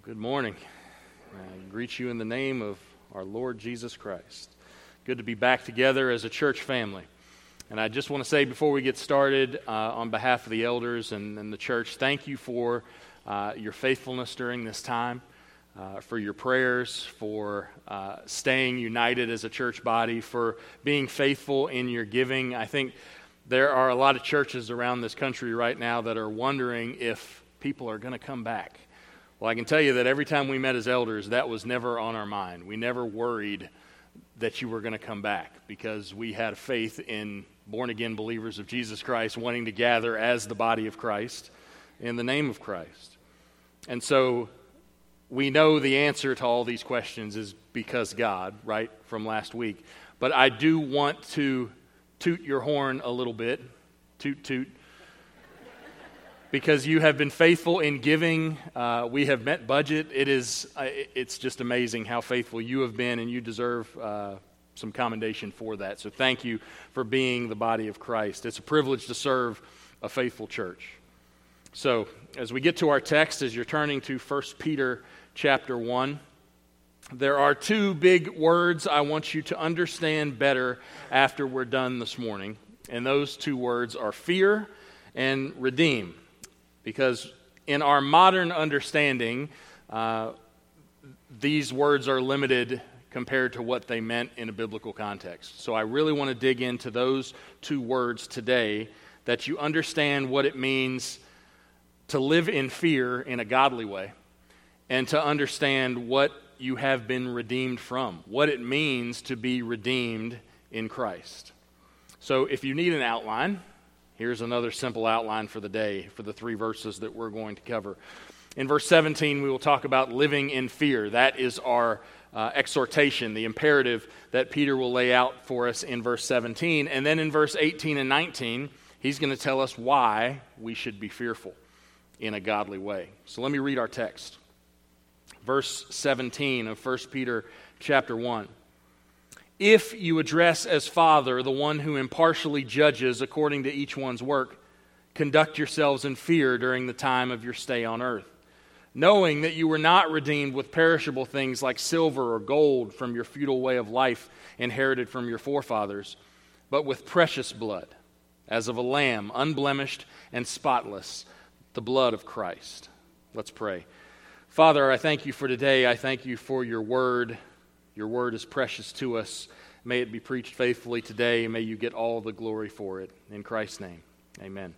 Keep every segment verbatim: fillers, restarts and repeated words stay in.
Good morning. I greet you in the name of our Lord Jesus Christ. Good to be back together as a church family. And I just want to say before we get started, uh, on behalf of the elders and, and the church, thank you for uh, your faithfulness during this time, uh, for your prayers, for uh, staying united as a church body, for being faithful in your giving. I think there are a lot of churches around this country right now that are wondering if people are going to come back. Well, I can tell you that every time we met as elders, that was never on our mind. We never worried that you were going to come back because we had faith in born-again believers of Jesus Christ wanting to gather as the body of Christ in the name of Christ. And so we know the answer to all these questions is because God, right, from last week. But I do want to toot your horn a little bit, toot, toot, because you have been faithful in giving. Uh, we have met budget. It is, uh, it's just amazing how faithful you have been, and you deserve uh, some commendation for that. So thank you for being the body of Christ. It's a privilege to serve a faithful church. So as we get to our text, as you're turning to First Peter chapter one, there are two big words I want you to understand better after we're done this morning, and those two words are fear and redeem. Because in our modern understanding, uh, these words are limited compared to what they meant in a biblical context. So I really want to dig into those two words today, that you understand what it means to live in fear in a godly way, and to understand what you have been redeemed from, what it means to be redeemed in Christ. So if you need an outline, here's another simple outline for the day, for the three verses that we're going to cover. In verse seventeen, we will talk about living in fear. That is our uh, exhortation, the imperative that Peter will lay out for us in verse seventeen. And then in verse eighteen and nineteen, he's going to tell us why we should be fearful in a godly way. So let me read our text. Verse seventeen of First Peter chapter one. If you address as Father the one who impartially judges according to each one's work, conduct yourselves in fear during the time of your stay on earth, knowing that you were not redeemed with perishable things like silver or gold from your futile way of life inherited from your forefathers, but with precious blood, as of a lamb, unblemished and spotless, the blood of Christ. Let's pray. Father, I thank you for today. I thank you for your word. Your word is precious to us. May it be preached faithfully today. May you get all the glory for it. In Christ's name, amen.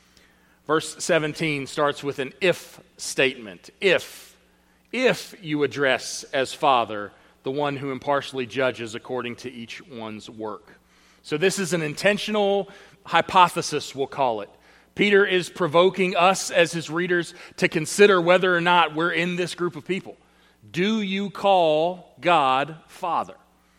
Verse seventeen starts with an if statement. If, if you address as Father the one who impartially judges according to each one's work. So this is an intentional hypothesis, we'll call it. Peter is provoking us as his readers to consider whether or not we're in this group of people. Do you call God Father?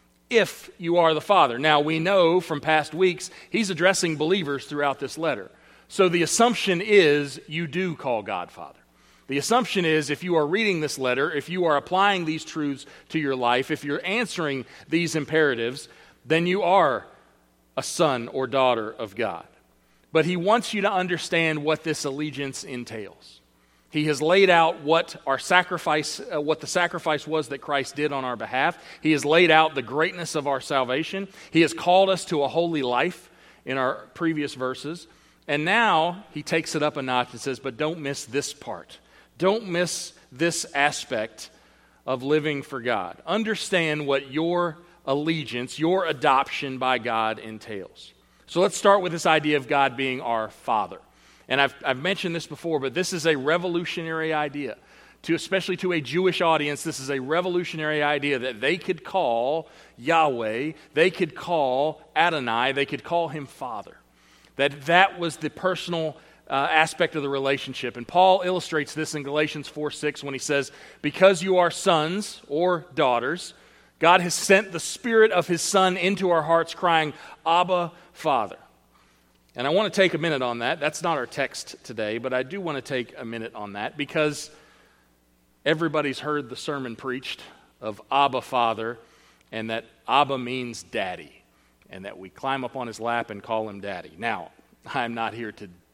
If you are the Father. Now, we know from past weeks, he's addressing believers throughout this letter. So the assumption is you do call God Father. The assumption is if you are reading this letter, if you are applying these truths to your life, if you're answering these imperatives, then you are a son or daughter of God. But he wants you to understand what this allegiance entails. He has laid out what our sacrifice, uh, what the sacrifice was that Christ did on our behalf. He has laid out the greatness of our salvation. He has called us to a holy life in our previous verses. And now he takes it up a notch and says, but don't miss this part. Don't miss this aspect of living for God. Understand what your allegiance, your adoption by God entails. So let's start with this idea of God being our Father. And I've, I've mentioned this before, but this is a revolutionary idea. To, especially to a Jewish audience, this is a revolutionary idea that they could call Yahweh, they could call Adonai, they could call him Father. That that was the personal uh, aspect of the relationship. And Paul illustrates this in Galatians four six when he says, because you are sons or daughters, God has sent the Spirit of his Son into our hearts, crying, Abba, Father. And I want to take a minute on that. That's not our text today, but I do want to take a minute on that because everybody's heard the sermon preached of Abba Father, and that Abba means daddy, and that we climb up on his lap and call him daddy. Now, I'm not here to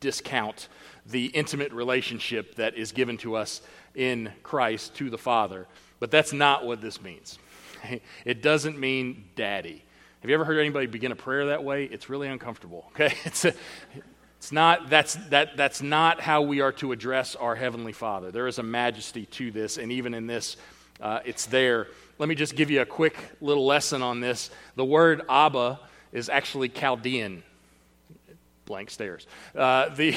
discount the intimate relationship that is given to us in Christ to the Father. But that's not what this means. It doesn't mean daddy. Have you ever heard anybody begin a prayer that way? It's really uncomfortable. Okay, it's a, it's not that's that that's not how we are to address our Heavenly Father. There is a majesty to this, and even in this, uh, it's there. Let me just give you a quick little lesson on this. The word Abba is actually Chaldean. Blank stares. Uh, the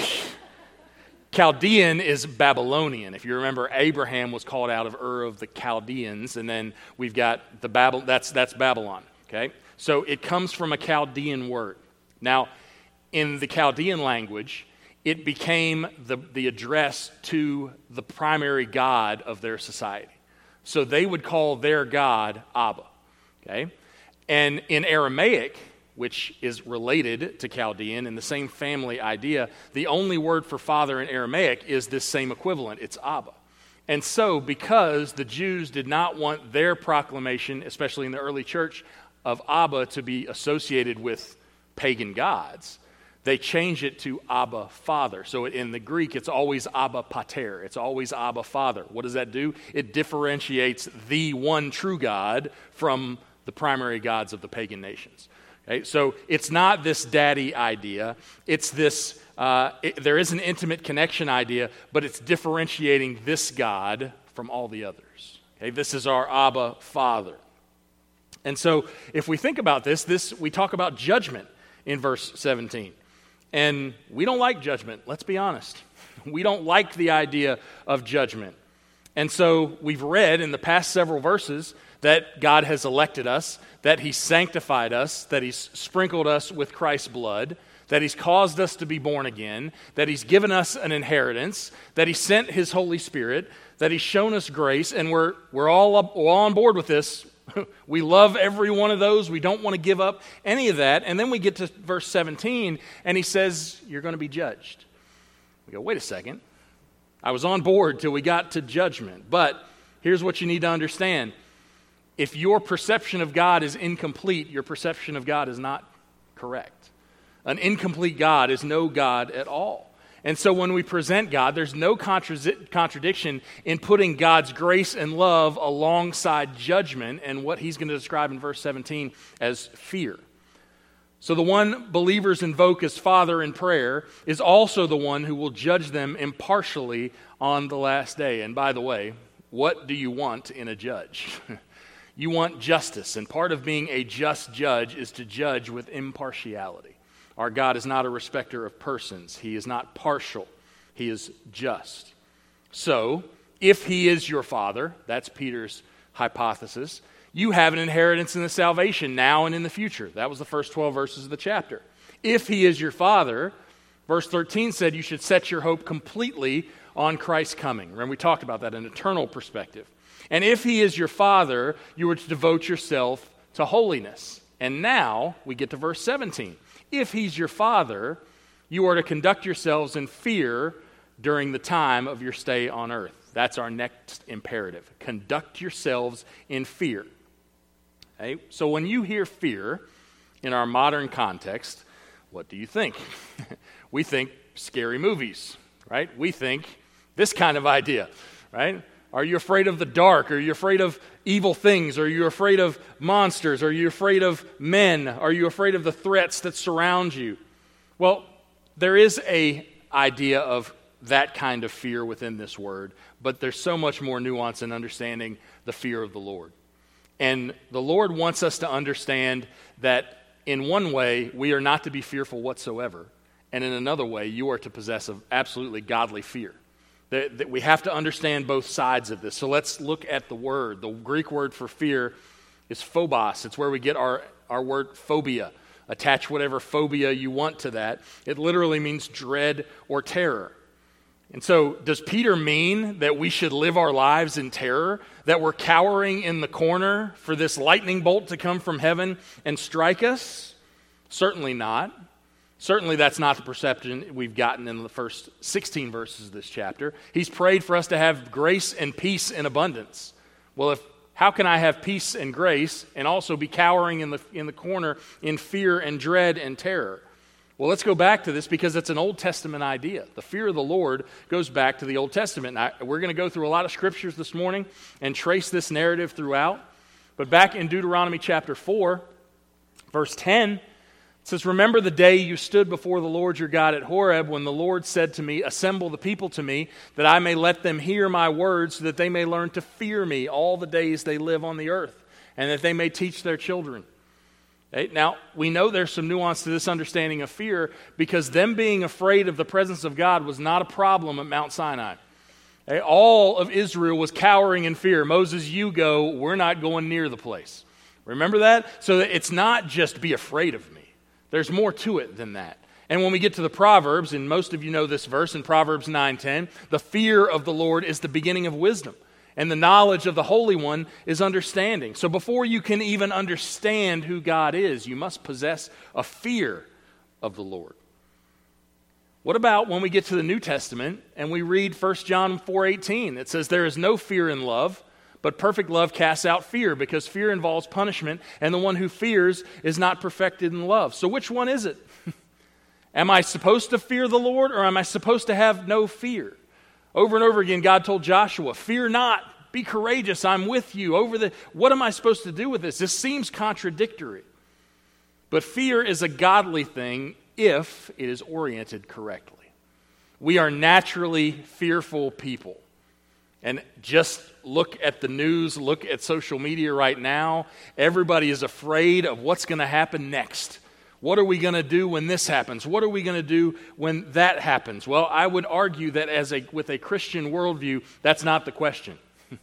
Chaldean is Babylonian. If you remember, Abraham was called out of Ur of the Chaldeans, and then we've got the Babel. That's that's Babylon. Okay, so it comes from a Chaldean word. Now, in the Chaldean language, it became the the address to the primary god of their society. So they would call their God Abba, okay? And in Aramaic, which is related to Chaldean in the same family idea, the only word for father in Aramaic is this same equivalent. It's Abba. And so because the Jews did not want their proclamation, especially in the early church, of Abba to be associated with pagan gods, they change it to Abba, Father. So in the Greek, it's always Abba Pater. It's always Abba, Father. What does that do? It differentiates the one true God from the primary gods of the pagan nations. Okay? So it's not this daddy idea. It's this, uh, it, there is an intimate connection idea, but it's differentiating this God from all the others. Okay? This is our Abba, Father. And so if we think about this, this we talk about judgment in verse seventeen. And we don't like judgment, let's be honest. We don't like the idea of judgment. And so we've read in the past several verses that God has elected us, that He's sanctified us, that He's sprinkled us with Christ's blood, that He's caused us to be born again, that He's given us an inheritance, that He sent His Holy Spirit, that He's shown us grace, and we're, we're, all, up, we're all on board with this. We love every one of those. We don't want to give up any of that. And then we get to verse seventeen, and he says, you're going to be judged. We go, wait a second. I was on board till we got to judgment. But here's what you need to understand. If your perception of God is incomplete, your perception of God is not correct. An incomplete God is no God at all. And so when we present God, there's no contra- contradiction in putting God's grace and love alongside judgment and what he's going to describe in verse seventeen as fear. So the one believers invoke as Father in prayer is also the one who will judge them impartially on the last day. And by the way, what do you want in a judge? You want justice, and part of being a just judge is to judge with impartiality. Our God is not a respecter of persons. He is not partial. He is just. So, if He is your Father, that's Peter's hypothesis, you have an inheritance in the salvation now and in the future. That was the first twelve verses of the chapter. If He is your Father, verse thirteen said you should set your hope completely on Christ's coming. Remember, we talked about that, an eternal perspective. And if He is your Father, you are to devote yourself to holiness. And now, we get to verse seventeen. If He's your Father, you are to conduct yourselves in fear during the time of your stay on earth. That's our next imperative. Conduct yourselves in fear. Okay? So when you hear fear in our modern context, what do you think? We think scary movies, right? We think this kind of idea, right? Are you afraid of the dark? Are you afraid of evil things? Are you afraid of monsters? Are you afraid of men? Are you afraid of the threats that surround you? Well, there is an idea of that kind of fear within this word, but there's so much more nuance in understanding the fear of the Lord. And the Lord wants us to understand that in one way, we are not to be fearful whatsoever, and in another way, you are to possess an absolutely godly fear. That, that we have to understand both sides of this. So let's look at the word. The Greek word for fear is phobos. It's where we get our, our word phobia. Attach whatever phobia you want to that. It literally means dread or terror. And so does Peter mean that we should live our lives in terror? That we're cowering in the corner for this lightning bolt to come from heaven and strike us? Certainly not. Certainly that's not the perception we've gotten in the first sixteen verses of this chapter. He's prayed for us to have grace and peace in abundance. Well, if how can I have peace and grace and also be cowering in the in the corner in fear and dread and terror? Well, let's go back to this because it's an Old Testament idea. The fear of the Lord goes back to the Old Testament. I, we're going to go through a lot of scriptures this morning and trace this narrative throughout. But back in Deuteronomy chapter four, verse ten, it says, "Remember the day you stood before the Lord your God at Horeb, when the Lord said to me, 'Assemble the people to me, that I may let them hear my words, so that they may learn to fear me all the days they live on the earth, and that they may teach their children.'" Okay? Now, we know there's some nuance to this understanding of fear, because them being afraid of the presence of God was not a problem at Mount Sinai. Okay? All of Israel was cowering in fear. Moses, you go, we're not going near the place. Remember that? So that it's not just be afraid of me. There's more to it than that. And when we get to the Proverbs, and most of you know this verse in Proverbs nine ten, the fear of the Lord is the beginning of wisdom, and the knowledge of the Holy One is understanding. So before you can even understand who God is, you must possess a fear of the Lord. What about when we get to the New Testament and we read First John four eighteen? It says, "There is no fear in love, but perfect love casts out fear, because fear involves punishment, and the one who fears is not perfected in love." So which one is it? Am I supposed to fear the Lord, or am I supposed to have no fear? Over and over again, God told Joshua, "Fear not, be courageous, I'm with you." Over the, what am I supposed to do with this? This seems contradictory. But fear is a godly thing if it is oriented correctly. We are naturally fearful people. And just look at the news, look at social media right now. Everybody is afraid of what's going to happen next. What are we going to do when this happens? What are we going to do when that happens? Well, I would argue that as a with a Christian worldview, that's not the question.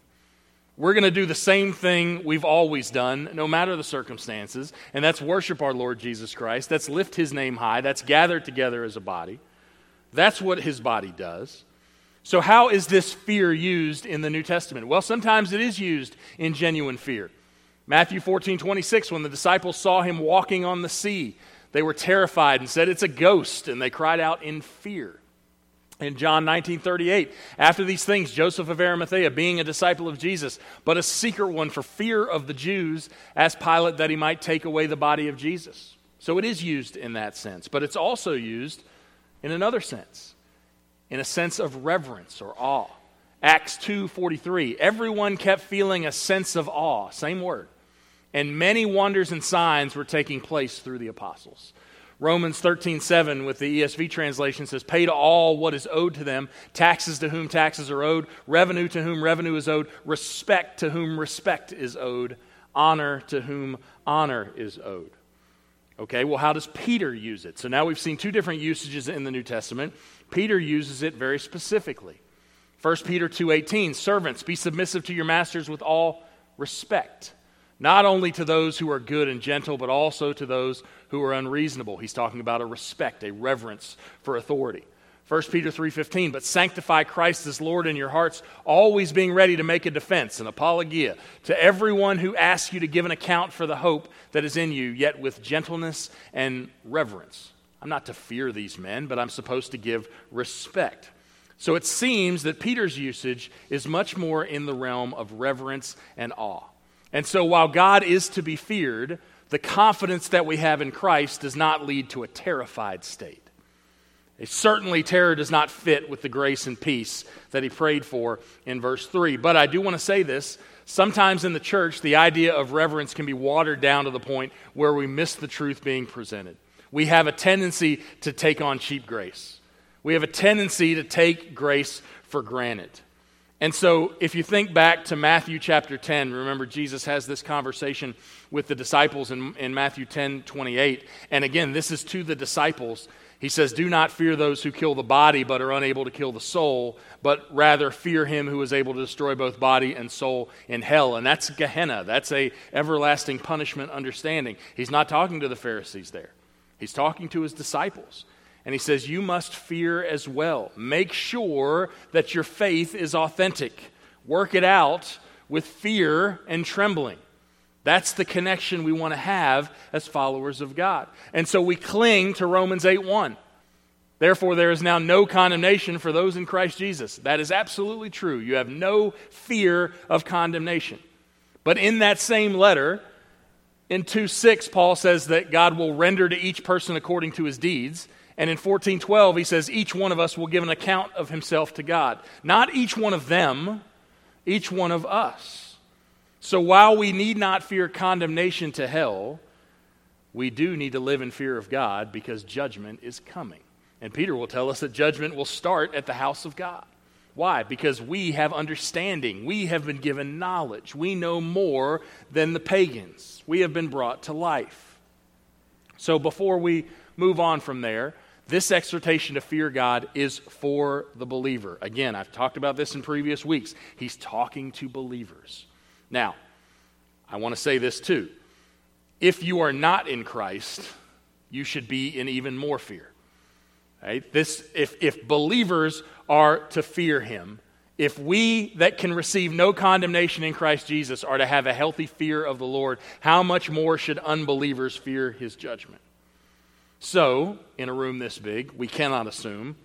We're going to do the same thing we've always done, no matter the circumstances, and that's worship our Lord Jesus Christ. That's lift His name high. That's gather together as a body. That's what His body does. So how is this fear used in the New Testament? Well, sometimes it is used in genuine fear. Matthew fourteen twenty-six, when the disciples saw Him walking on the sea, they were terrified and said, "It's a ghost," and they cried out in fear. In John nineteen thirty-eight, after these things, Joseph of Arimathea, being a disciple of Jesus, but a secret one for fear of the Jews, asked Pilate that he might take away the body of Jesus. So it is used in that sense, but it's also used in another sense, in a sense of reverence or awe. Acts two forty-three, everyone kept feeling a sense of awe, same word, and many wonders and signs were taking place through the apostles. Romans thirteen seven with the E S V translation says, "Pay to all what is owed to them, taxes to whom taxes are owed, revenue to whom revenue is owed, respect to whom respect is owed, honor to whom honor is owed." Okay, well, how does Peter use it? So now we've seen two different usages in the New Testament. Peter uses it very specifically. First Peter two eighteen, "Servants, be submissive to your masters with all respect, not only to those who are good and gentle, but also to those who are unreasonable." He's talking about a respect, a reverence for authority. First Peter three fifteen, "But sanctify Christ as Lord in your hearts, always being ready to make a defense, an apologia, to everyone who asks you to give an account for the hope that is in you, yet with gentleness and reverence." I'm not to fear these men, but I'm supposed to give respect. So it seems that Peter's usage is much more in the realm of reverence and awe. And so while God is to be feared, the confidence that we have in Christ does not lead to a terrified state. Certainly, terror does not fit with the grace and peace that he prayed for in verse three. But I do want to say this. Sometimes in the church, the idea of reverence can be watered down to the point where we miss the truth being presented. We have a tendency to take on cheap grace. We have a tendency to take grace for granted. And so if you think back to Matthew chapter ten, remember Jesus has this conversation with the disciples in, in Matthew ten twenty-eight. And again, this is to the disciples. He says, "Do not fear those who kill the body but are unable to kill the soul, but rather fear him who is able to destroy both body and soul in hell." And that's Gehenna. That's a everlasting punishment understanding. He's not talking to the Pharisees there. He's talking to his disciples. And he says, you must fear as well. Make sure that your faith is authentic. Work it out with fear and trembling. That's the connection we want to have as followers of God. And so we cling to Romans eight one. Therefore, there is now no condemnation for those in Christ Jesus. That is absolutely true. You have no fear of condemnation. But in that same letter, In two six, Paul says that God will render to each person according to his deeds. And in fourteen twelve, he says each one of us will give an account of himself to God. Not each one of them, each one of us. So while we need not fear condemnation to hell, we do need to live in fear of God because judgment is coming. And Peter will tell us that judgment will start at the house of God. Why? Because we have understanding. We have been given knowledge. We know more than the pagans. We have been brought to life. So before we move on from there, this exhortation to fear God is for the believer. Again, I've talked about this in previous weeks. He's talking to believers. Now, I want to say this too. If you are not in Christ, you should be in even more fear. Right? This, if, if believers are to fear him, if we that can receive no condemnation in Christ Jesus are to have a healthy fear of the Lord, how much more should unbelievers fear his judgment? So, in a room this big, we cannot assume,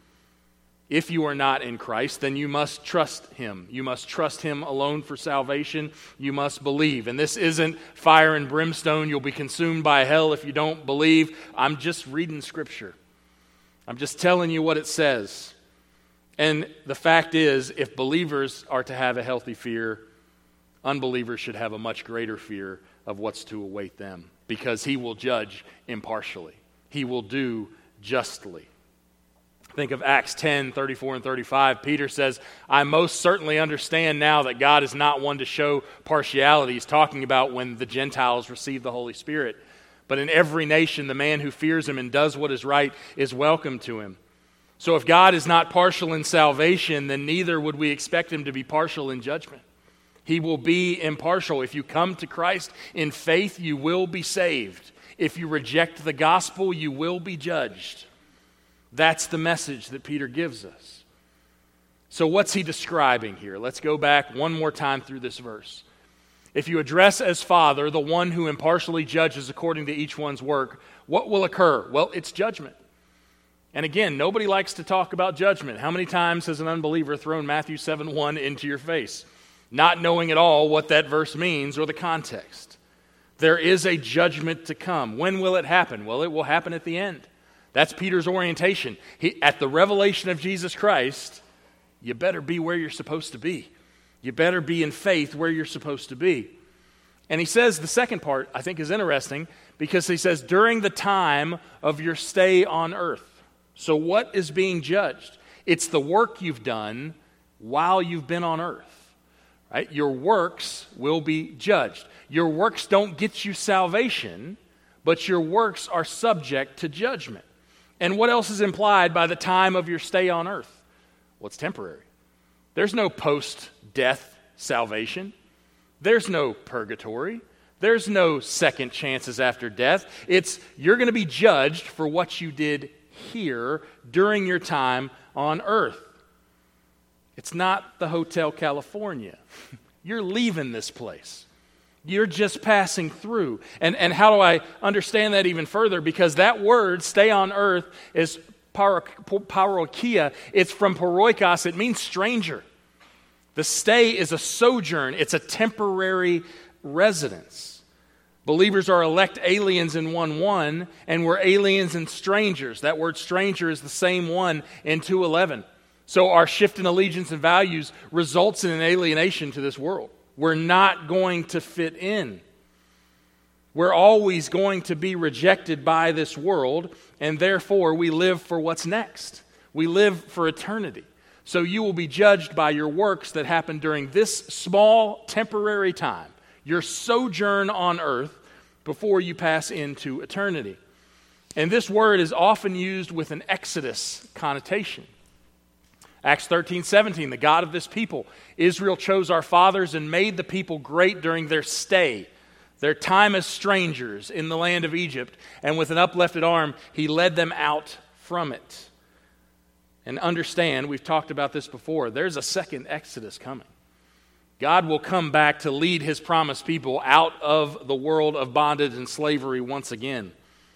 if you are not in Christ, then you must trust him. You must trust him alone for salvation. You must believe. And this isn't fire and brimstone. You'll be consumed by hell if you don't believe. I'm just reading Scripture. I'm just telling you what it says. And the fact is, if believers are to have a healthy fear, unbelievers should have a much greater fear of what's to await them, because he will judge impartially. He will do justly. Think of Acts ten, thirty-four and thirty-five. Peter says, I most certainly understand now that God is not one to show partiality. He's talking about when the Gentiles receive the Holy Spirit. But in every nation, the man who fears him and does what is right is welcome to him. So if God is not partial in salvation, then neither would we expect him to be partial in judgment. He will be impartial. If you come to Christ in faith, you will be saved. If you reject the gospel, you will be judged. That's the message that Peter gives us. So what's he describing here? Let's go back one more time through this verse. If you address as Father the one who impartially judges according to each one's work, what will occur? Well, it's judgment. And again, nobody likes to talk about judgment. How many times has an unbeliever thrown Matthew seven one into your face, not knowing at all what that verse means or the context? There is a judgment to come. When will it happen? Well, it will happen at the end. That's Peter's orientation. He, at the revelation of Jesus Christ, you better be where you're supposed to be. You better be in faith where you're supposed to be. And he says the second part, I think, is interesting, because he says, during the time of your stay on earth. So what is being judged? It's the work you've done while you've been on earth. Right? Your works will be judged. Your works don't get you salvation, but your works are subject to judgment. And what else is implied by the time of your stay on earth? Well, it's temporary. There's no post-death salvation. There's no purgatory. There's no second chances after death. It's you're going to be judged for what you did here during your time on earth. It's not the Hotel California. You're leaving this place. You're just passing through. And, and how do I understand that even further? Because that word, stay on earth, is parokia. It's from paroikos. It means stranger. The stay is a sojourn. It's a temporary residence. Believers are elect aliens in one one, and we're aliens and strangers. That word stranger is the same one in two eleven. So our shift in allegiance and values results in an alienation to this world. We're not going to fit in. We're always going to be rejected by this world, and therefore we live for what's next. We live for eternity. So you will be judged by your works that happen during this small temporary time, your sojourn on earth, before you pass into eternity. And this word is often used with an Exodus connotation. Acts thirteen seventeen, the God of this people, Israel chose our fathers and made the people great during their stay, their time as strangers in the land of Egypt, and with an uplifted arm, he led them out from it. And understand, we've talked about this before, there's a second Exodus coming. God will come back to lead his promised people out of the world of bondage and slavery once again.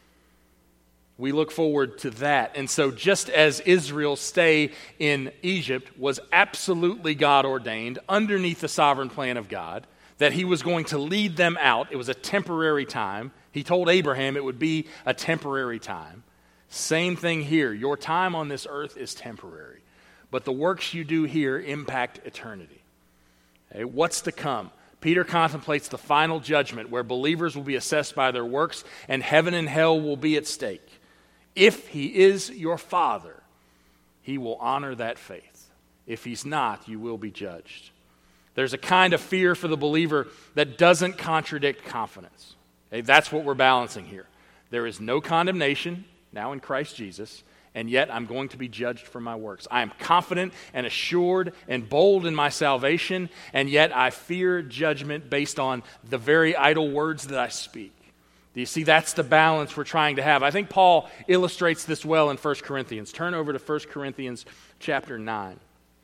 We look forward to that. And so just as Israel's stay in Egypt was absolutely God-ordained, underneath the sovereign plan of God, that he was going to lead them out. It was a temporary time. He told Abraham it would be a temporary time. Same thing here. Your time on this earth is temporary, but the works you do here impact eternity. Okay, what's to come? Peter contemplates the final judgment where believers will be assessed by their works and heaven and hell will be at stake. If he is your Father, he will honor that faith. If he's not, you will be judged. There's a kind of fear for the believer that doesn't contradict confidence. Okay, that's what we're balancing here. There is no condemnation now in Christ Jesus, and yet I'm going to be judged for my works. I am confident and assured and bold in my salvation, and yet I fear judgment based on the very idle words that I speak. Do you see? That's the balance we're trying to have. I think Paul illustrates this well in First Corinthians. Turn over to First Corinthians chapter nine.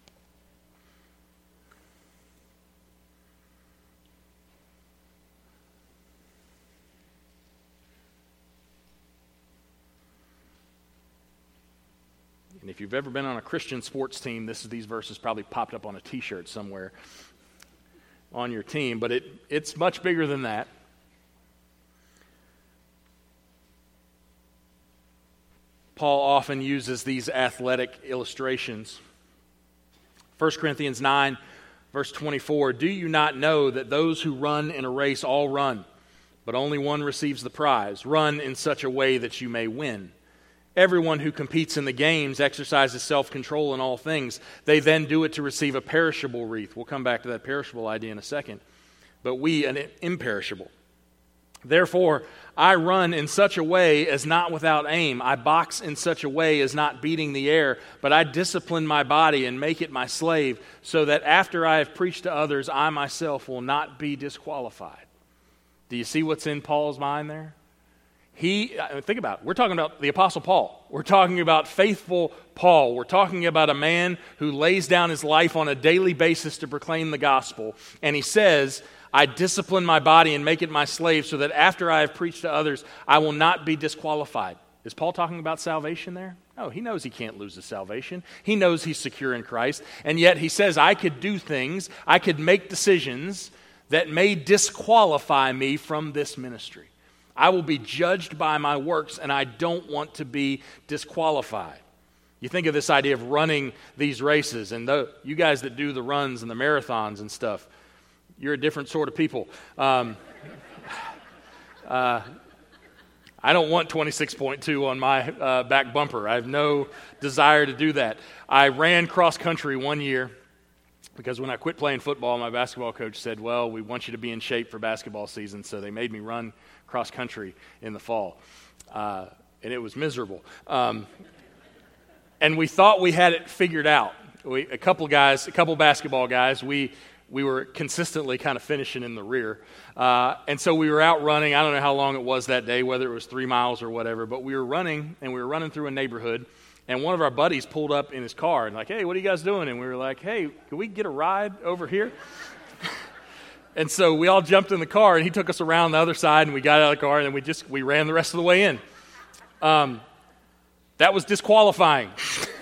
And if you've ever been on a Christian sports team, this these verses probably popped up on a T-shirt somewhere on your team, but it, it's much bigger than that. Paul often uses these athletic illustrations. First Corinthians nine, verse twenty-four, do you not know that those who run in a race all run, but only one receives the prize? Run in such a way that you may win. Everyone who competes in the games exercises self-control in all things. They then do it to receive a perishable wreath. We'll come back to that perishable idea in a second. But we, an imperishable. Therefore, I run in such a way as not without aim. I box in such a way as not beating the air, but I discipline my body and make it my slave, so that after I have preached to others, I myself will not be disqualified. Do you see what's in Paul's mind there? He, think about it. We're talking about the Apostle Paul. We're talking about faithful Paul. We're talking about a man who lays down his life on a daily basis to proclaim the gospel. And he says, I discipline my body and make it my slave so that after I have preached to others, I will not be disqualified. Is Paul talking about salvation there? No, he knows he can't lose his salvation. He knows he's secure in Christ. And yet he says, I could do things, I could make decisions that may disqualify me from this ministry. I will be judged by my works, and I don't want to be disqualified. You think of this idea of running these races, and the, you guys that do the runs and the marathons and stuff, you're a different sort of people. Um, uh, I don't want twenty-six point two on my uh, back bumper. I have no desire to do that. I ran cross country one year because when I quit playing football, my basketball coach said, well, we want you to be in shape for basketball season, so they made me run cross country in the fall, uh, and it was miserable. Um, and we thought we had it figured out. We, a couple guys, a couple basketball guys, we we were consistently kind of finishing in the rear, uh, and so we were out running. I don't know how long it was that day, whether it was three miles or whatever, but we were running, and we were running through a neighborhood, and one of our buddies pulled up in his car and like, hey, what are you guys doing? And we were like, hey, can we get a ride over here? And so we all jumped in the car, and he took us around the other side, and we got out of the car, and then we just we ran the rest of the way in. Um, that was disqualifying.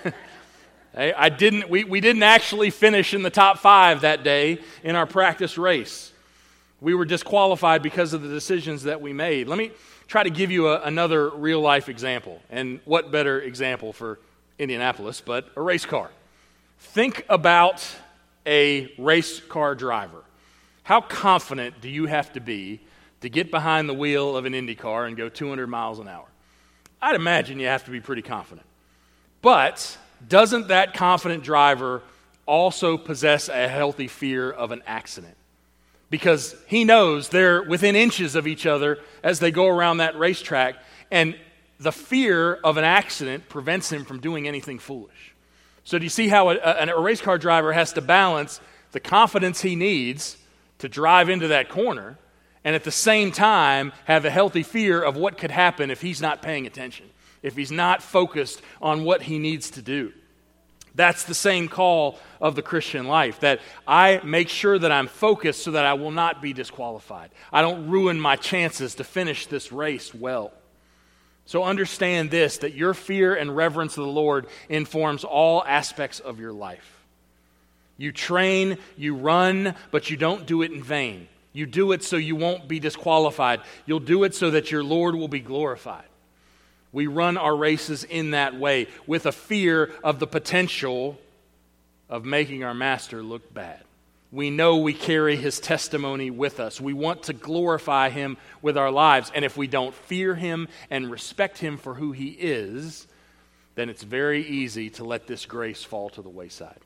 I didn't. We, we didn't actually finish in the top five that day in our practice race. We were disqualified because of the decisions that we made. Let me try to give you a, another real-life example, and what better example for Indianapolis but a race car. Think about a race car driver. How confident do you have to be to get behind the wheel of an Indy car and go two hundred miles an hour? I'd imagine you have to be pretty confident. But doesn't that confident driver also possess a healthy fear of an accident? Because he knows they're within inches of each other as they go around that racetrack, and the fear of an accident prevents him from doing anything foolish. So do you see how a, a, a race car driver has to balance the confidence he needs to drive into that corner, and at the same time have a healthy fear of what could happen if he's not paying attention, if he's not focused on what he needs to do? That's the same call of the Christian life, that I make sure that I'm focused so that I will not be disqualified. I don't ruin my chances to finish this race well. So understand this, that your fear and reverence of the Lord informs all aspects of your life. You train, you run, but you don't do it in vain. You do it so you won't be disqualified. You'll do it so that your Lord will be glorified. We run our races in that way with a fear of the potential of making our master look bad. We know we carry his testimony with us. We want to glorify him with our lives. And if we don't fear him and respect him for who he is, then it's very easy to let this grace fall to the wayside.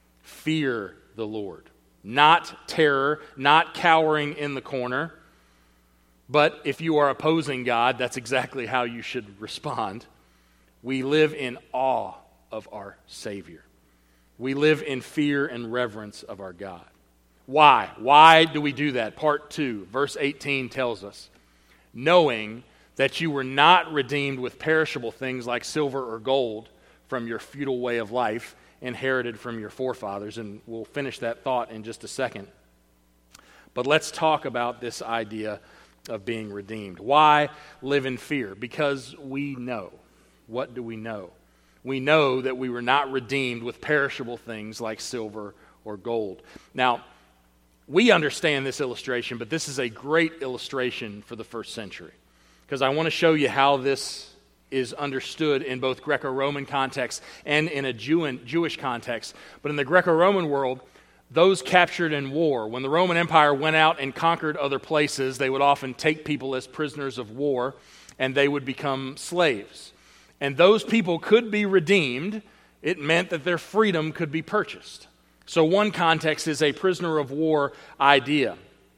Fear the Lord. Not terror, not cowering in the corner. But if you are opposing God, that's exactly how you should respond. We live in awe of our Savior. We live in fear and reverence of our God. Why? Why do we do that? Part two, verse eighteen tells us, knowing that you were not redeemed with perishable things like silver or gold from your futile way of life, inherited from your forefathers. And we'll finish that thought in just a second. But let's talk about this idea of being redeemed. Why live in fear? Because we know. What do we know? We know that we were not redeemed with perishable things like silver or gold. Now, we understand this illustration, but this is a great illustration for the first century, because I want to show you how this is understood in both Greco-Roman context and in a Jew- Jewish context. But in the Greco-Roman world, those captured in war, when the Roman Empire went out and conquered other places, they would often take people as prisoners of war, and they would become slaves. And those people could be redeemed. It meant that their freedom could be purchased. So one context is a prisoner of war idea.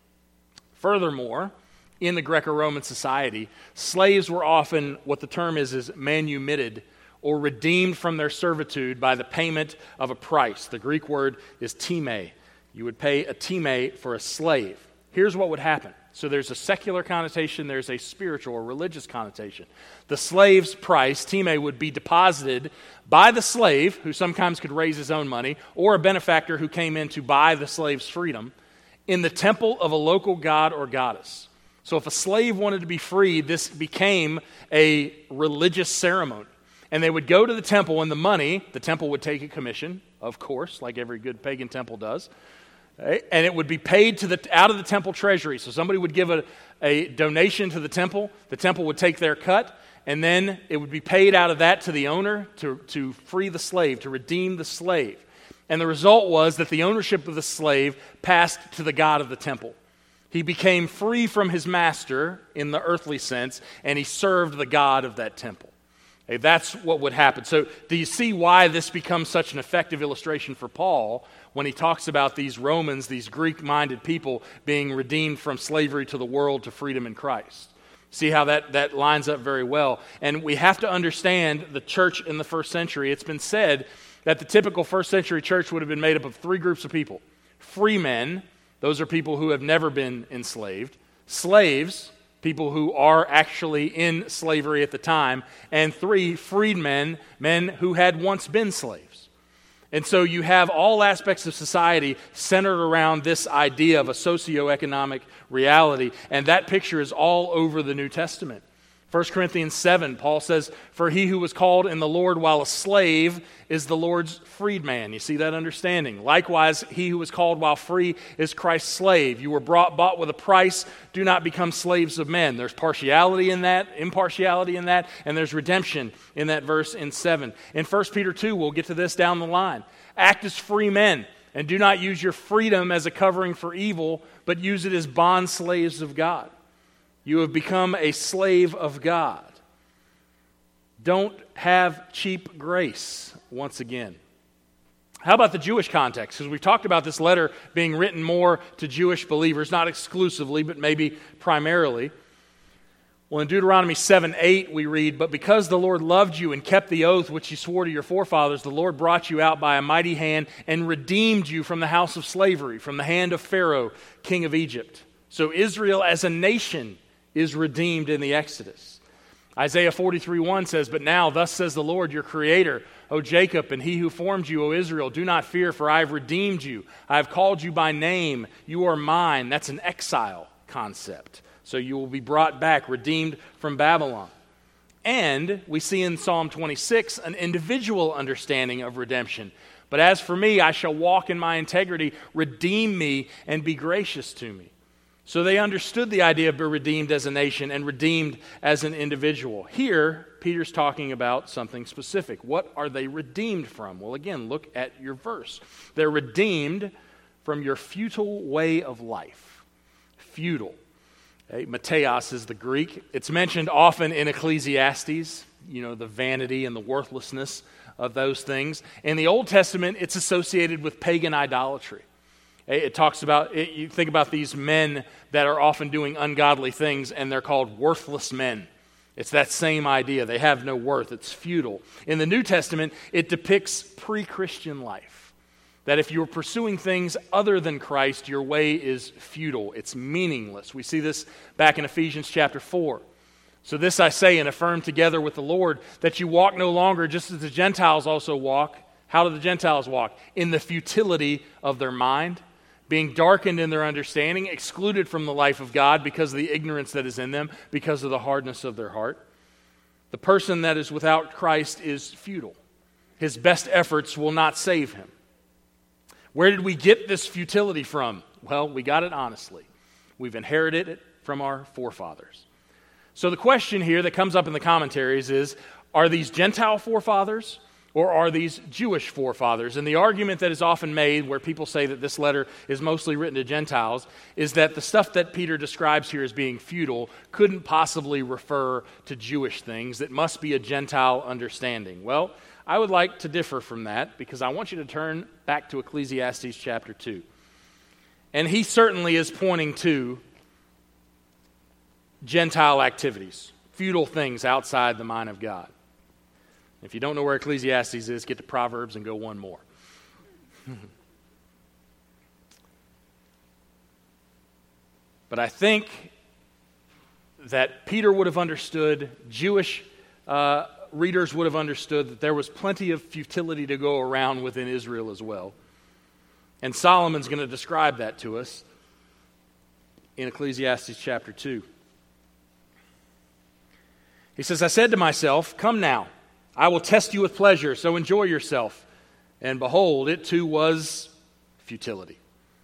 Furthermore, in the Greco-Roman society, slaves were often, what the term is, is manumitted, or redeemed from their servitude by the payment of a price. The Greek word is time. You would pay a time for a slave. Here's what would happen. So there's a secular connotation, there's a spiritual or religious connotation. The slave's price, time, would be deposited by the slave, who sometimes could raise his own money, or a benefactor who came in to buy the slave's freedom, in the temple of a local god or goddess. So if a slave wanted to be freed, this became a religious ceremony. And they would go to the temple, and the money, the temple would take a commission, of course, like every good pagan temple does. And it would be paid to the out of the temple treasury. So somebody would give a, a donation to the temple. The temple would take their cut, and then it would be paid out of that to the owner to, to free the slave, to redeem the slave. And the result was that the ownership of the slave passed to the god of the temple. He became free from his master in the earthly sense, and he served the god of that temple. Okay, that's what would happen. So do you see why this becomes such an effective illustration for Paul when he talks about these Romans, these Greek-minded people being redeemed from slavery to the world to freedom in Christ? See how that, that lines up very well. And we have to understand the church in the first century. It's been said that the typical first century church would have been made up of three groups of people. Free men, those are people who have never been enslaved. Slaves, people who are actually in slavery at the time. And three, freedmen, men who had once been slaves. And so you have all aspects of society centered around this idea of a socioeconomic reality, and that picture is all over the New Testament. First Corinthians seven, Paul says, "For he who was called in the Lord while a slave is the Lord's freedman." You see that understanding. Likewise, he who was called while free is Christ's slave. You were brought, bought with a price. Do not become slaves of men. There's partiality in that, impartiality in that, and there's redemption in that verse in seven. In First Peter two, we'll get to this down the line. "Act as free men, and do not use your freedom as a covering for evil, but use it as bond slaves of God." You have become a slave of God. Don't have cheap grace, once again. How about the Jewish context? Because we've talked about this letter being written more to Jewish believers, not exclusively, but maybe primarily. Well, in Deuteronomy seven eight, we read, "But because the Lord loved you and kept the oath which he swore to your forefathers, the Lord brought you out by a mighty hand and redeemed you from the house of slavery, from the hand of Pharaoh, king of Egypt." So Israel as a nation is redeemed in the Exodus. Isaiah forty-three one says, "But now, thus says the Lord, your Creator, O Jacob, and he who formed you, O Israel, do not fear, for I have redeemed you. I have called you by name. You are mine." That's an exile concept. So you will be brought back, redeemed from Babylon. And we see in Psalm twenty-six an individual understanding of redemption. "But as for me, I shall walk in my integrity. Redeem me and be gracious to me." So they understood the idea of being redeemed as a nation and redeemed as an individual. Here, Peter's talking about something specific. What are they redeemed from? Well, again, look at your verse. They're redeemed from your futile way of life. Futile. Okay? Mateos is the Greek. It's mentioned often in Ecclesiastes, you know, the vanity and the worthlessness of those things. In the Old Testament, it's associated with pagan idolatry. It talks about, it, you think about these men that are often doing ungodly things, and they're called worthless men. It's that same idea. They have no worth. It's futile. In the New Testament, it depicts pre-Christian life. That if you're pursuing things other than Christ, your way is futile. It's meaningless. We see this back in Ephesians chapter four. So this I say and affirm together with the Lord, that you walk no longer just as the Gentiles also walk. How do the Gentiles walk? In the futility of their mind, being darkened in their understanding, excluded from the life of God because of the ignorance that is in them, because of the hardness of their heart. The person that is without Christ is futile. His best efforts will not save him. Where did we get this futility from? Well, we got it honestly. We've inherited it from our forefathers. So the question here that comes up in the commentaries is, are these Gentile forefathers or are these Jewish forefathers? And the argument that is often made, where people say that this letter is mostly written to Gentiles, is that the stuff that Peter describes here as being futile couldn't possibly refer to Jewish things. It must be a Gentile understanding. Well, I would like to differ from that, because I want you to turn back to Ecclesiastes chapter two. And he certainly is pointing to Gentile activities, futile things outside the mind of God. If you don't know where Ecclesiastes is, get to Proverbs and go one more. But I think that Peter would have understood, Jewish uh, readers would have understood that there was plenty of futility to go around within Israel as well. And Solomon's going to describe that to us in Ecclesiastes chapter two. He says, I said to myself, come now, I will test you with pleasure, so enjoy yourself. And behold, it too was futility.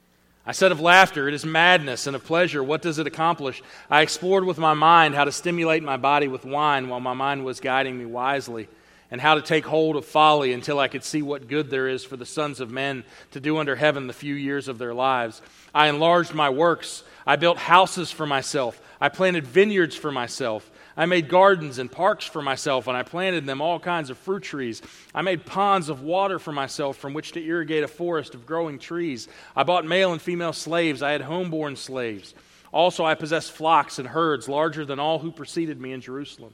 I said of laughter, it is madness, and of pleasure, what does it accomplish? I explored with my mind how to stimulate my body with wine while my mind was guiding me wisely, and how to take hold of folly until I could see what good there is for the sons of men to do under heaven the few years of their lives. I enlarged my works. I built houses for myself. I planted vineyards for myself. I made gardens and parks for myself, and I planted in them all kinds of fruit trees. I made ponds of water for myself from which to irrigate a forest of growing trees. I bought male and female slaves. I had homeborn slaves. Also, I possessed flocks and herds larger than all who preceded me in Jerusalem.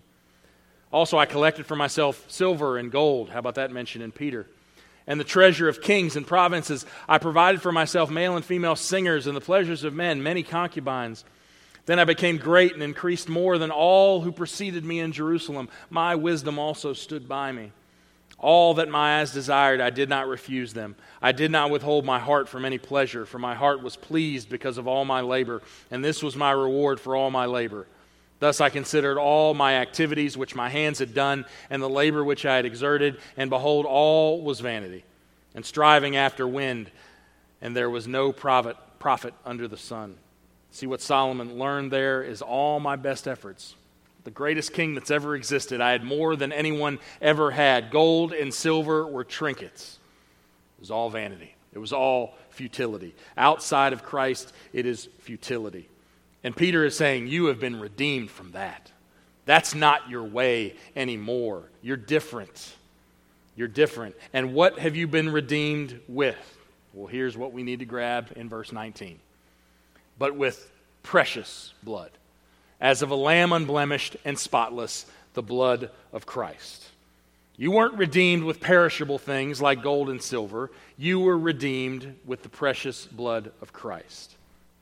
Also, I collected for myself silver and gold. How about that mentioned in Peter? And the treasure of kings and provinces. I provided for myself male and female singers and the pleasures of men, many concubines. Then I became great and increased more than all who preceded me in Jerusalem. My wisdom also stood by me. All that my eyes desired, I did not refuse them. I did not withhold my heart from any pleasure, for my heart was pleased because of all my labor, and this was my reward for all my labor. Thus I considered all my activities which my hands had done, and the labor which I had exerted, and behold, all was vanity, and striving after wind, and there was no profit, profit under the sun. See, what Solomon learned there is all my best efforts. The greatest king that's ever existed. I had more than anyone ever had. Gold and silver were trinkets. It was all vanity. It was all futility. Outside of Christ, it is futility. And Peter is saying, you have been redeemed from that. That's not your way anymore. You're different. You're different. And what have you been redeemed with? Well, here's what we need to grab in verse nineteen. But with precious blood, as of a lamb unblemished and spotless, the blood of Christ. You weren't redeemed with perishable things like gold and silver. You were redeemed with the precious blood of Christ.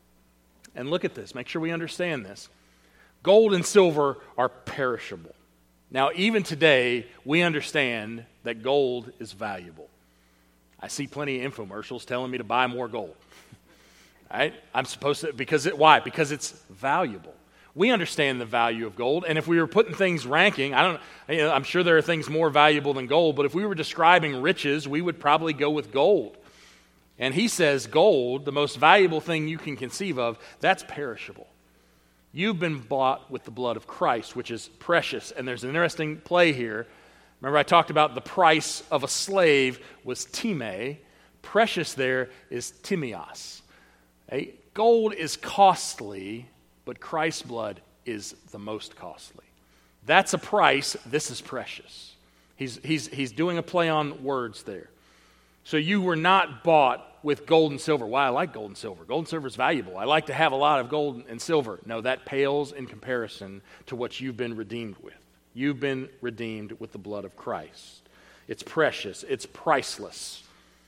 And look at this. Make sure we understand this. Gold and silver are perishable. Now, even today, we understand that gold is valuable. I see plenty of infomercials telling me to buy more gold. Right? I'm supposed to, because it, why? Because it's valuable. We understand the value of gold, and if we were putting things ranking, I don't, you know, I'm sure there are things more valuable than gold, but if we were describing riches, we would probably go with gold. And he says gold, the most valuable thing you can conceive of, that's perishable. You've been bought with the blood of Christ, which is precious. And there's an interesting play here. Remember I talked about the price of a slave was time. Precious there is timios. Okay? Gold is costly, but Christ's blood is the most costly. That's a price. This is precious. He's, he's, he's doing a play on words there. So you were not bought with gold and silver. Why? I like gold and silver. Gold and silver is valuable. I like to have a lot of gold and silver. No, that pales in comparison to what you've been redeemed with. You've been redeemed with the blood of Christ. It's precious. It's priceless.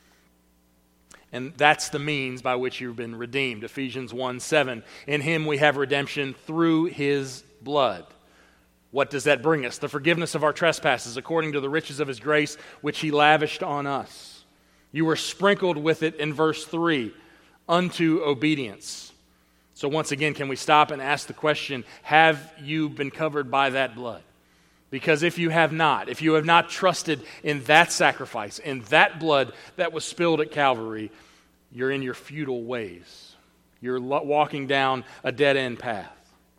And that's the means by which you've been redeemed. Ephesians one seven. In him we have redemption through his blood. What does that bring us? The forgiveness of our trespasses according to the riches of his grace, which he lavished on us. You were sprinkled with it in verse three, unto obedience. So once again, can we stop and ask the question, have you been covered by that blood? Because if you have not, if you have not trusted in that sacrifice, in that blood that was spilled at Calvary, you're in your futile ways. You're walking down a dead-end path.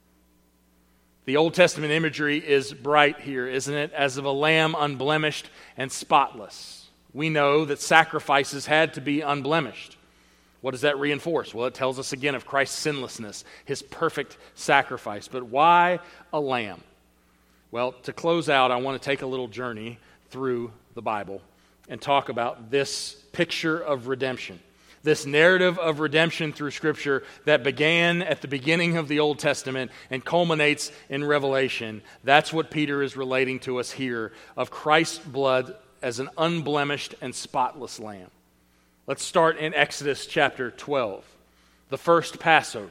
The Old Testament imagery is bright here, isn't it? As of a lamb unblemished and spotless. We know that sacrifices had to be unblemished. What does that reinforce? Well, it tells us again of Christ's sinlessness, his perfect sacrifice. But why a lamb? Well, to close out, I want to take a little journey through the Bible and talk about this picture of redemption. This narrative of redemption through Scripture that began at the beginning of the Old Testament and culminates in Revelation. That's what Peter is relating to us here of Christ's blood as an unblemished and spotless lamb. Let's start in Exodus chapter twelve, the first Passover.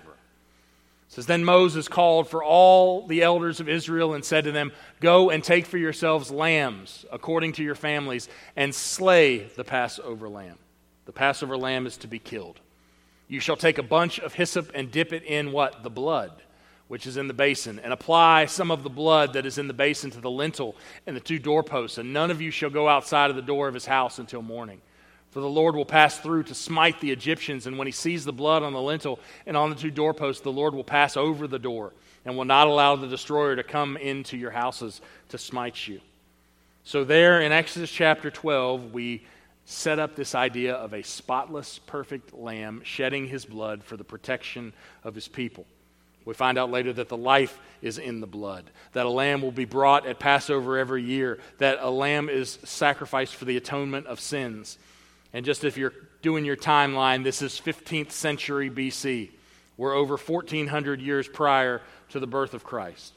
It says, Then Moses called for all the elders of Israel and said to them, Go and take for yourselves lambs according to your families and slay the Passover lamb. The Passover lamb is to be killed. You shall take a bunch of hyssop and dip it in what? The blood, which is in the basin, and apply some of the blood that is in the basin to the lintel and the two doorposts, and none of you shall go outside of the door of his house until morning. For the Lord will pass through to smite the Egyptians, and when he sees the blood on the lintel and on the two doorposts, the Lord will pass over the door and will not allow the destroyer to come into your houses to smite you. So there in Exodus chapter twelve, we set up this idea of a spotless, perfect lamb shedding his blood for the protection of his people. We find out later that the life is in the blood, that a lamb will be brought at Passover every year, that a lamb is sacrificed for the atonement of sins. And just if you're doing your timeline, this is fifteenth century B C. We're over fourteen hundred years prior to the birth of Christ.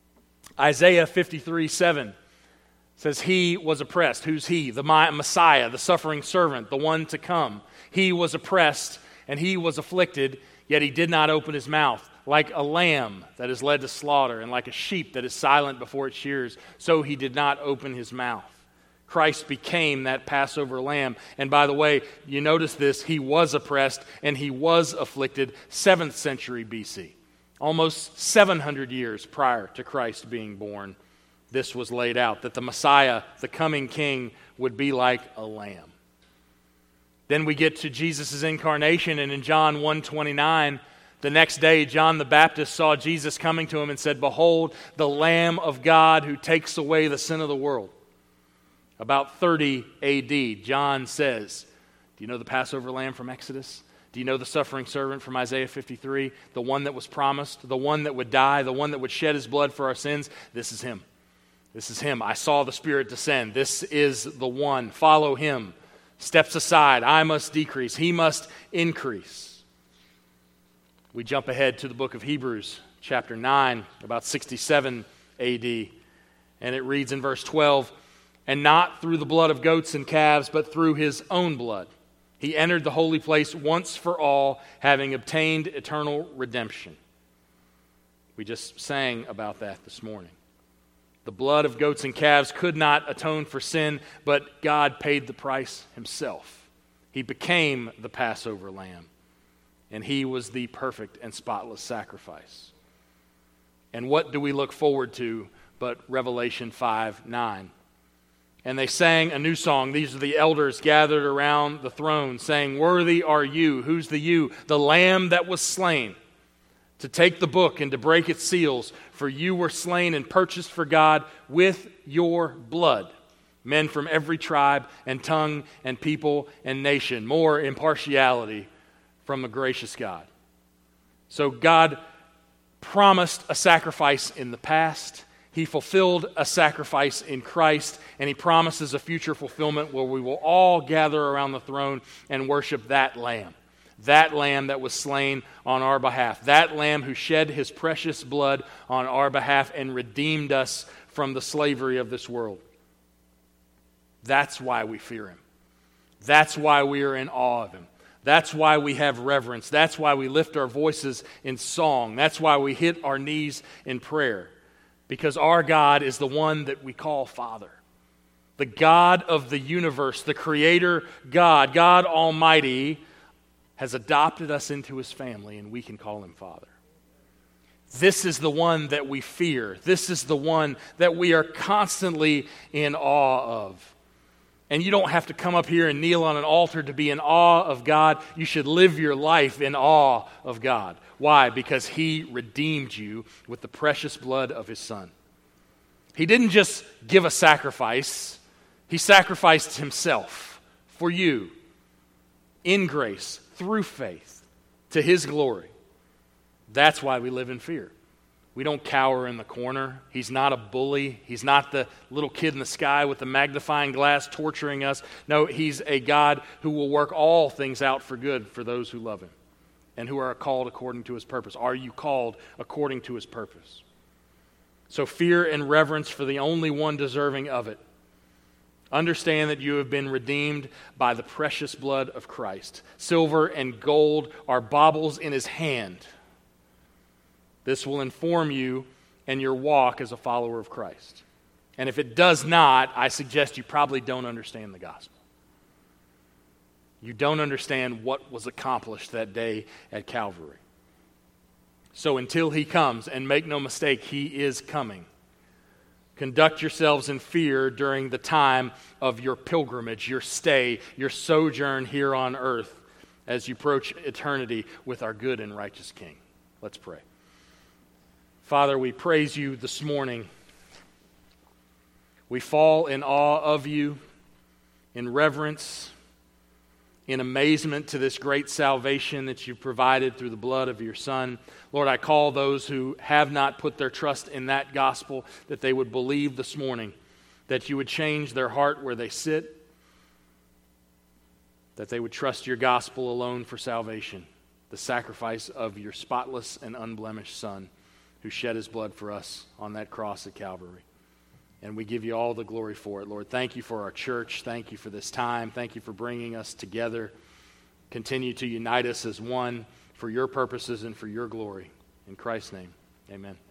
Isaiah fifty-three seven says, He was oppressed. Who's he? The Messiah, the suffering servant, the one to come. He was oppressed and he was afflicted, yet he did not open his mouth. Like a lamb that is led to slaughter, and like a sheep that is silent before its shears, so he did not open his mouth. Christ became that Passover lamb. And by the way, you notice this, he was oppressed and he was afflicted seventh century B C. Almost seven hundred years prior to Christ being born, this was laid out, that the Messiah, the coming king, would be like a lamb. Then we get to Jesus' incarnation, and in John one twenty-nine, the next day, John the Baptist saw Jesus coming to him and said, Behold, the Lamb of God who takes away the sin of the world. About thirty A D, John says, do you know the Passover lamb from Exodus? Do you know the suffering servant from Isaiah fifty-three? The one that was promised, the one that would die, the one that would shed his blood for our sins? This is him. This is him. I saw the Spirit descend. This is the one. Follow him. Steps aside. I must decrease. He must increase. We jump ahead to the book of Hebrews, chapter nine, about sixty-seven A D. And it reads in verse twelve, And not through the blood of goats and calves, but through his own blood. He entered the holy place once for all, having obtained eternal redemption. We just sang about that this morning. The blood of goats and calves could not atone for sin, but God paid the price himself. He became the Passover lamb, and he was the perfect and spotless sacrifice. And what do we look forward to but Revelation five nine? And they sang a new song. These are the elders gathered around the throne, saying, "Worthy are you." Who's the you? The Lamb that was slain, to take the book and to break its seals. For you were slain and purchased for God with your blood men from every tribe and tongue and people and nation. More impartiality from the gracious God. So God promised a sacrifice in the past. He fulfilled a sacrifice in Christ, and He promises a future fulfillment where we will all gather around the throne and worship that Lamb. That Lamb that was slain on our behalf. That Lamb who shed His precious blood on our behalf and redeemed us from the slavery of this world. That's why we fear Him. That's why we are in awe of Him. That's why we have reverence. That's why we lift our voices in song. That's why we hit our knees in prayer. Because our God is the one that we call Father. The God of the universe, the Creator God, God Almighty, has adopted us into His family, and we can call Him Father. This is the one that we fear. This is the one that we are constantly in awe of. And you don't have to come up here and kneel on an altar to be in awe of God. You should live your life in awe of God. Why? Because He redeemed you with the precious blood of His Son. He didn't just give a sacrifice. He sacrificed Himself for you in grace, through faith, to His glory. That's why we live in fear. We don't cower in the corner. He's not a bully. He's not the little kid in the sky with the magnifying glass torturing us. No, He's a God who will work all things out for good for those who love Him and who are called according to His purpose. Are you called according to His purpose? So fear and reverence for the only one deserving of it. Understand that you have been redeemed by the precious blood of Christ. Silver and gold are baubles in His hand. This will inform you in your walk as a follower of Christ. And if it does not, I suggest you probably don't understand the gospel. You don't understand what was accomplished that day at Calvary. So until He comes, and make no mistake, He is coming, conduct yourselves in fear during the time of your pilgrimage, your stay, your sojourn here on earth as you approach eternity with our good and righteous King. Let's pray. Father, we praise You this morning. We fall in awe of You, in reverence, in amazement to this great salvation that You've provided through the blood of Your Son. Lord, I call those who have not put their trust in that gospel that they would believe this morning, that You would change their heart where they sit, that they would trust Your gospel alone for salvation, the sacrifice of Your spotless and unblemished Son, who shed His blood for us on that cross at Calvary. And we give You all the glory for it, Lord. Thank You for our church. Thank You for this time. Thank You for bringing us together. Continue to unite us as one for Your purposes and for Your glory. In Christ's name, amen.